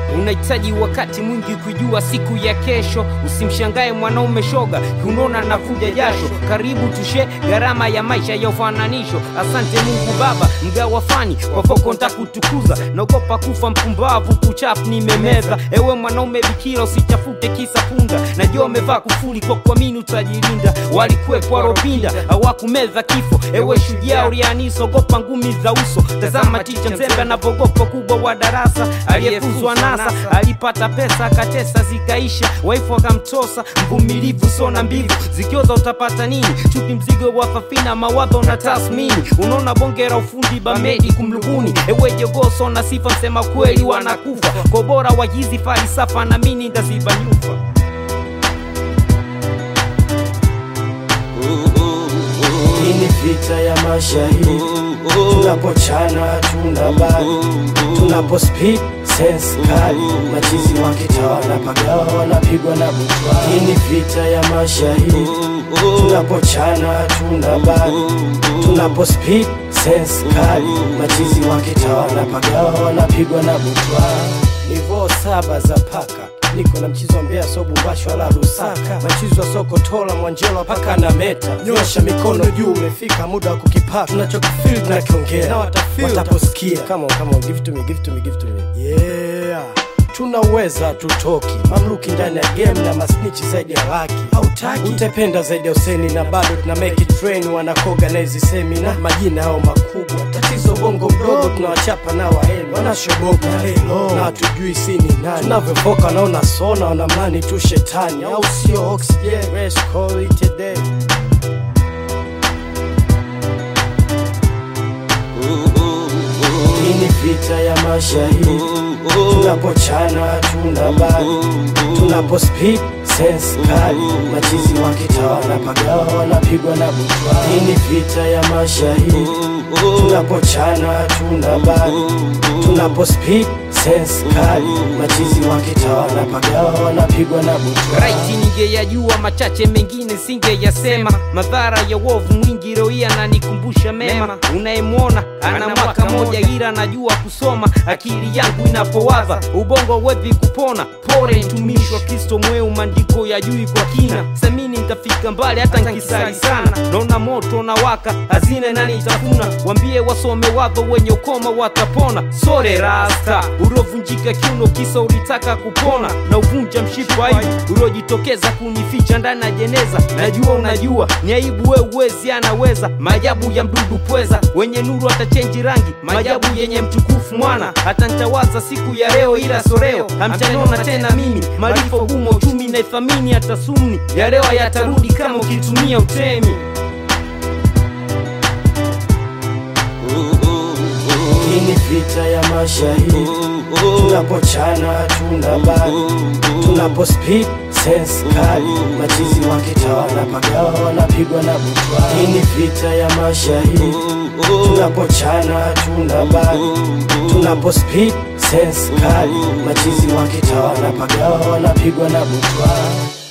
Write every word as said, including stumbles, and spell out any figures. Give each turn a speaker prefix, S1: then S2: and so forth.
S1: Unahitaji wakati mwingi kujua siku ya kesho. Usimshangae mwanaume shoga unaona navuja jasho. Karibu tushe gharama ya maisha ya ufananisho. Asante Mungu Baba mgawa fani kwa foko nitakutukuza. Naogopa kufa mpumbavu kuchafu nimemeza. Ewe mwanaume bikira usichafute kisa punda. Najua umevaa kufuli kwa kuamini utajilinda. Walikwepo waropinda hawakumeza kifo. Ewe shujaa ulianiso ogopa ngumi za uso. Tazama ticha mzembe anavogopa kubwa wa darasa. Aliyefuzwa nasa alipata pesa akatesa zikaisha. Waifu akamtosa mvumilivu sona mbivu. Zikioza utapata nini? Chupi mzigo wa fafina mawadho na tasmini. Unaona bongera ufundi bamedi kumluguni. Ewe jogoso na sifa msema kweli wanakufa. Kwa bora wajizi falisafa na mini ndaziba nyufa.
S2: Hii ni vita ya mashahidi. Tunapochana tunabali. Tunapo speed sense kali. Machizi wakitawala pagawa wanapigwa na butwa. Hii ni vita ya mashahidi. Tunapochana tunabali. Tunapo speed sense kali. Machizi wakitawala pagawa wanapigwa na butwa. Nivo saba za paka. Niko na mchizo mbea sobu mbasho ala Lusaka. Machizo wa soko tola mwanjelo paka na meta. Nyosha mikono juu umefika muda wa kukipata. Tunachokifeel tunakiongea na watafeel wataposikia. Come on, come on, give it to me, give it to me, give it to me. Yeah. Tunaweza tutoki mamluki ndani ya game na masnichi zaidi ya laki. Hautaki utapenda zaidi ya useni na bado tuna make it train. Wanakoga na hizi seminar majina hao makubwa. Tatizo bongo mdogo tunawachapa na waeni. Wanashoboka na hatujui sini nani. Tunavyovoka naona sona wanamlani tu shetani. Au sio oxygen rest call it a day. Hii ni vita ya mashahidi. Tunapochana tunabali. Tunapo speed sense kali. Machizi wakitawala pagawa wanapigwa na butwa. Hii ni vita ya mashahidi. Tunapochana tunabali. Tunapo speed sense kali. Machizi wakitawala pagawa wanapigwa na butwa.
S1: Right ningeyajua machache mengine singeyasema. Madhara ya wovu mwingi roia na nikumbusha mema. Unayemuona ana mwaka moja ila najua kusoma. Akili yangu inapowaza ubongo wevi kupona. Pore ntumishwa Kristo mweu mandiko ya jui kwa kina. Semini nitafika mbali hata nkisari sana. Naona moto na waka hazine nani itafuna. Wambie wasome wadho wenye ukoma watapona. Sore rasta urovunjika kiuno kisa ulitaka kupona. Na uvunja mshipa hivi urojitokeza kunificha ndani na jeneza. Najua unajua ni aibu we uwezi anaweza. Majabu ya mdudu pweza wenye nuru atachenji rangi. Majabu yenye mtukufu mwana hata nitawaza siku ya leo ila soreo. Hamtanona tena mimi malifo gumo uchumi na ithamini hata sumni. Ya leo yatarudi kama ukitumia utemi.
S2: Hii ni vita ya mashahidi. Tunapochana tunabali. Tunapo speed sense kali. Machizi wakitawala pagawa wanapigwa na butwa. Hii ni vita ya mashahidi. Tunapochana tunabali. Tunapo speed sense kali. Machizi wakitawala pagawa wanapigwa na butwa.